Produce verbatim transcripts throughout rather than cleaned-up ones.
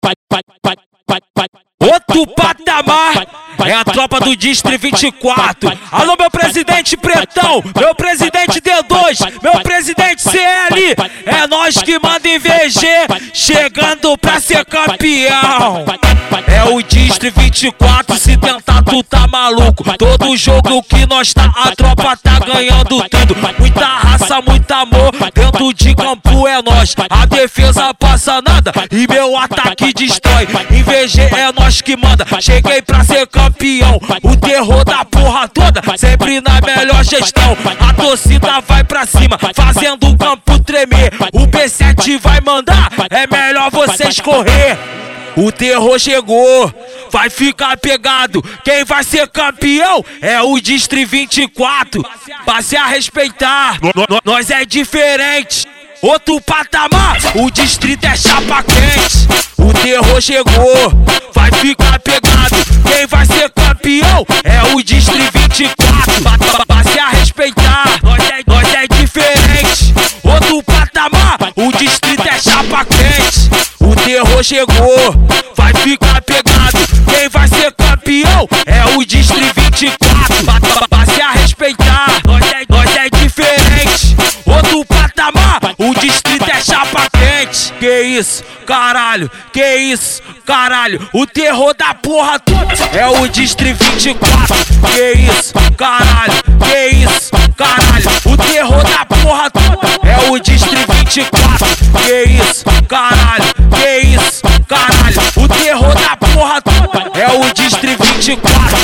Outro patamar é a tropa do Distri vinte e quatro. Alô, meu presidente Pretão, meu presidente D dois, meu presidente C L. É nós que manda em V G, chegando pra ser campeão. É o Distri vinte e quatro, se tentar tu tá maluco. Todo jogo que nós tá, a tropa tá ganhando tudo. Muita raça, muito amor, dentro de campo é nós. A defesa passa nada e meu ataque destrói. Em V G é nós que manda, cheguei pra ser campeão. O terror da porra toda, sempre na melhor gestão. A torcida vai pra cima, fazendo o campo tremer. O B sete vai mandar, é melhor vocês correr. O terror chegou, vai ficar pegado. Quem vai ser campeão é o Distri vinte e quatro. Passe a respeitar, nós é diferente. Outro patamar, o distrito é chapa quente. O terror chegou, vai ficar pegado. Quem vai ser campeão é o Distri vinte e quatro. Passe a respeitar, nós é, nós é diferente. Outro patamar, o distrito é chapa quente. O terror chegou, vai ficar pegado. Quem vai ser campeão é o Distri vinte e quatro. Passe a respeitar, nós é, nós é diferente. Outro patamar, o distrito é chapa quente. Que isso, caralho, que isso, caralho. O terror da porra toda é o Distri vinte e quatro. Que isso, caralho, que isso, caralho. O terror da porra toda é o Distri vinte e quatro. Que isso, caralho, que isso, caralho. O terror da porra toda é o Distri vinte e quatro.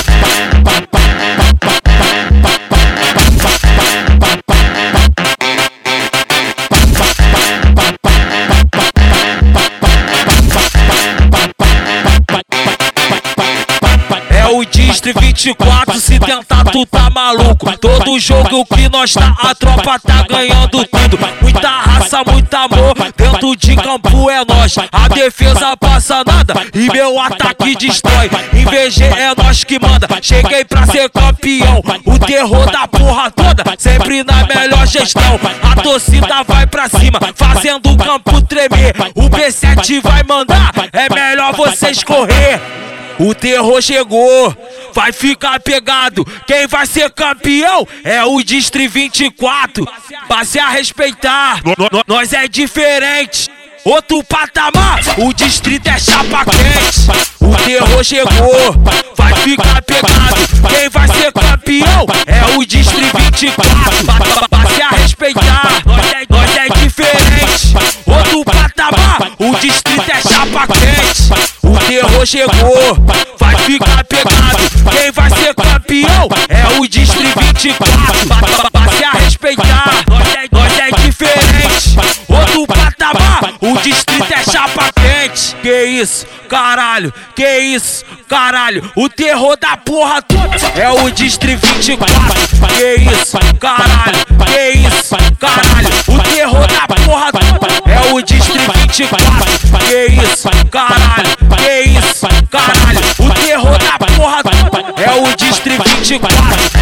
O Distri vinte e quatro, se tentar tu tá maluco. Todo jogo que nós tá, a tropa tá ganhando tudo. Muita raça, muito amor, dentro de campo é nós. A defesa passa nada e meu ataque destrói. Em V G é nós que manda, cheguei pra ser campeão. O terror da porra toda, sempre na melhor gestão. A torcida vai pra cima, fazendo o campo tremer. O B sete vai mandar, é melhor vocês correr. O terror chegou, vai ficar pegado. Quem vai ser campeão é o Distri vinte e quatro. Passe a respeitar, nós é diferente. Outro patamar, o distrito é chapa quente. O terror chegou, vai ficar pegado. Quem vai ser campeão é o Distri vinte e quatro. Passe a respeitar, nós é, nós é diferente. Outro patamar, o distrito é chapa quente. O terror chegou, vai ficar pegado. Quem vai ser campeão é o Distri vinte e quatro. Passe a respeitar, nós é, nós é diferente. Outro patamar, o distrito é chapa quente. Que isso, caralho, que isso, caralho. O terror da porra toda é o Distri vinte e quatro. Que isso, caralho, que isso, caralho. O terror da porra toda é o Distri vinte e quatro. Que isso, caralho, que isso, caralho. O terror da porra toda é o Distri vinte e quatro.